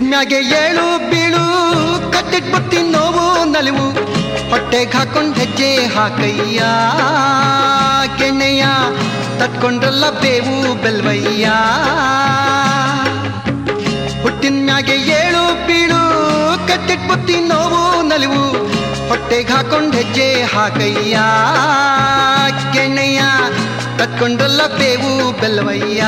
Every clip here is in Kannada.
ಮ್ಯಾಗೆ ಏಳು ಬೀಳು ಕಟ್ಟಿಟ್ಬಿಡ್ತಿ ನೋವು ನಲಿವು ಹೊಟ್ಟೆಗೆ ಹಾಕೊಂಡ್ ಹೆಜ್ಜೆ ಹಾಕಯ್ಯ ಕೆಣ್ಣೆಯ ತಟ್ಕೊಂಡ್ರಲ್ಲ ಬೇವು ಬೆಲ್ವಯ್ಯ ಹುಟ್ಟಿನ ಮ್ಯಾಗೆ ಏಳು ಬೀಳು ಕಟ್ಟಿಟ್ಬಿಡ್ತಿ ನೋವು ನಲಿವು ಹೊಟ್ಟೆಗೆ ಹಾಕೊಂಡ್ ಹೆಜ್ಜೆ ಹಾಕಯ್ಯ ಕೆಣ್ಣೆಯ ತಟ್ಕೊಂಡ್ರಲ್ಲ ಬೇವು ಬೆಲ್ವಯ್ಯ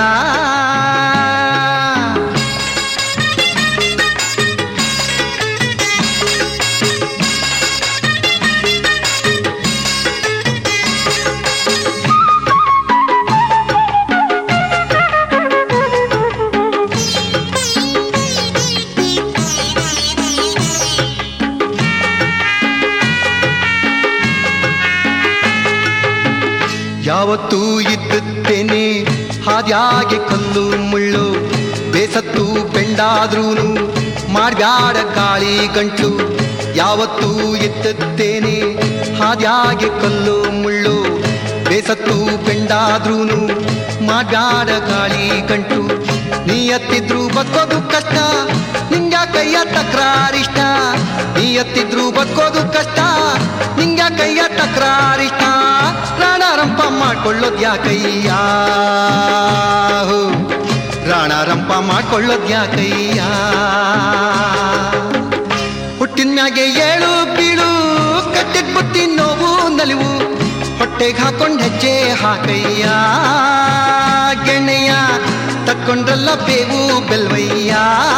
ಯಾವತ್ತೂ ಇದ್ದುತ್ತೇನೆ ಹಾದ್ಯಾಗೆ ಕಲ್ಲು ಮುಳ್ಳು ಬೇಸತ್ತು ಬೆಂಡಾದ್ರೂನು ಮಾಡ್ಬ್ಯಾಡ ಗಾಳಿ ಗಂಟು ಯಾವತ್ತೂ ಇದ್ದುತ್ತೇನೆ ಹಾದ್ಯಾಗೆ ಕಲ್ಲು ಮುಳ್ಳು ಬೇಸತ್ತು ಬೆಂಡಾದ್ರೂನು ಮಾಡ್ಬ್ಯಾಡ ಗಾಳಿ ಗಂಟು ನೀ ಎತ್ತಿದ್ರು ಬದುಕೋದು ಕಷ್ಟ ನಿಂಗ ಕೈಯ ತಕ್ರಾರಿಷ್ಟ ನೀ ಎತ್ತಿದ್ರು ಬದುಕೋದು ಕಷ್ಟ ನಿಂಗ ಕೈಯ ತಕ್ರಾರಿಷ್ಟ ರಾಣಾರಂಪ ಮಾಡ್ಕೊಳ್ಳೋದ್ಯಾಕಯ್ಯ ರಾಣಾರಂಪ ಮಾಡ್ಕೊಳ್ಳೋದ್ಯಾಕಯ್ಯ ಹುಟ್ಟಿನ ಮ್ಯಾಗೆ ಏಳು ಬೀಳು ಕಟ್ಟಿಟ್ಬಿಡ್ತಿ ನೋವು ನಲಿವು ಹೊಟ್ಟೆಗೆ ಹಾಕೊಂಡ್ ಹೆಜ್ಜೆ ಹಾಕಯ್ಯ ಗೆಣ್ಣೆಯ ತಕ್ಕೊಂಡ್ರಲ್ಲ ಬೇವು ಬೆಲ್ವಯ್ಯ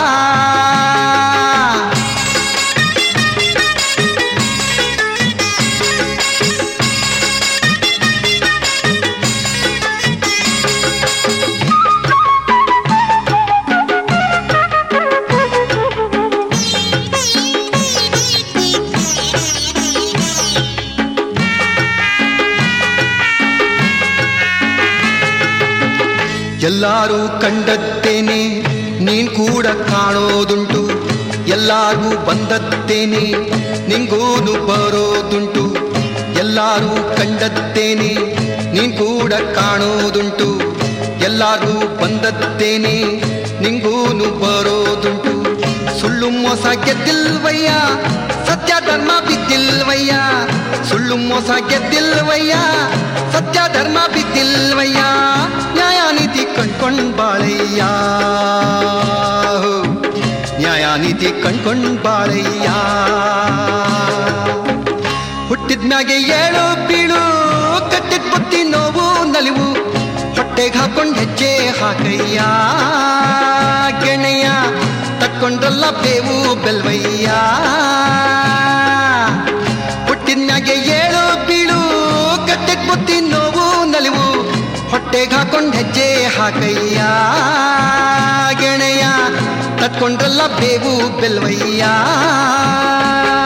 ಎಲ್ಲಾರೂ ಕಂಡದ್ದೇನೆ ನೀನ್ ಕೂಡ ಕಾಣೋದುಂಟು ಎಲ್ಲಾರ್ಗೂ ಬಂದದ್ದೇನೆ ನಿಂಗೂನು ಬರೋದುಂಟು ಎಲ್ಲಾರೂ ಕಂಡದ್ದೇನೆ ನೀನ್ ಕೂಡ ಕಾಣೋದುಂಟು ಎಲ್ಲಾರ್ಗೂ ಬಂದದ್ದೇನೆ ನಿಂಗೂನು ಬರೋದುಂಟು ಸುಳ್ಳು ಮೋಸ ಗೆದ್ದಿಲ್ವಯ್ಯ ಸತ್ಯ ಧರ್ಮ ಬಿದ್ದಿಲ್ವಯ್ಯ ಸುಳ್ಳು ಮೋಸ ಗೆದ್ದಿಲ್ವಯ್ಯ ಸತ್ಯ ಧರ್ಮ ಬಿದ್ದಿಲ್ವಯ್ಯ ನ್ಯಾಯ ನೀತಿ ಕಣ್ಕೊಂಡ್ ಬಾಳಯ್ಯ ನ್ಯಾಯ ನೀತಿ ಕಣ್ಕೊಂಡ್ ಬಾಳಯ್ಯ ಹುಟ್ಟಿದ್ಮ್ಯಾಗೆ ಏಳು ಬೀಳು ಕಟ್ಟಿಟ್ಬಿಡ್ತಿ ನೋವು ನಲಿವು ಹೊಟ್ಟೆಗೆ ಹಾಕೊಂಡ್ ಹೆಜ್ಜೆ ಹಾಕಯ್ಯ ಗೆಣೆಯ ತಕ್ಕೊಂಡ್ರಲ್ಲ ಬೇವು ಬೆಲ್ವಯ್ಯ ಹುಟ್ಟಿದ್ಮ್ಯಾಗೆ ಏಳು ಬೀಳು ಕಟ್ಟಿಟ್ಬಿಡ್ತಿ ನೋವು ನಲಿವು ಹೊಟ್ಟೆಗೆ ಹಾಕೊಂಡ್ ಹೆಜ್ಜೆ ಹಾಕಯ್ಯ ಗೆಣೆಯ ತಟ್ಕೊಂಡ್ರಲ್ಲ ಬೇವು ಬೆಲ್ವಯ್ಯ